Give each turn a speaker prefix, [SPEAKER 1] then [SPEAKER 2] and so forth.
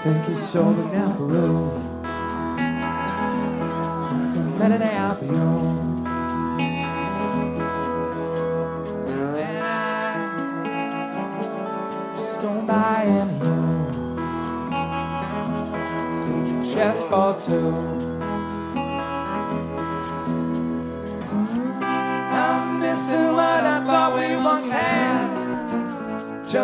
[SPEAKER 1] think he's sober now for real. From minute out for you. And I just don't buy into you. Take your chessboard too.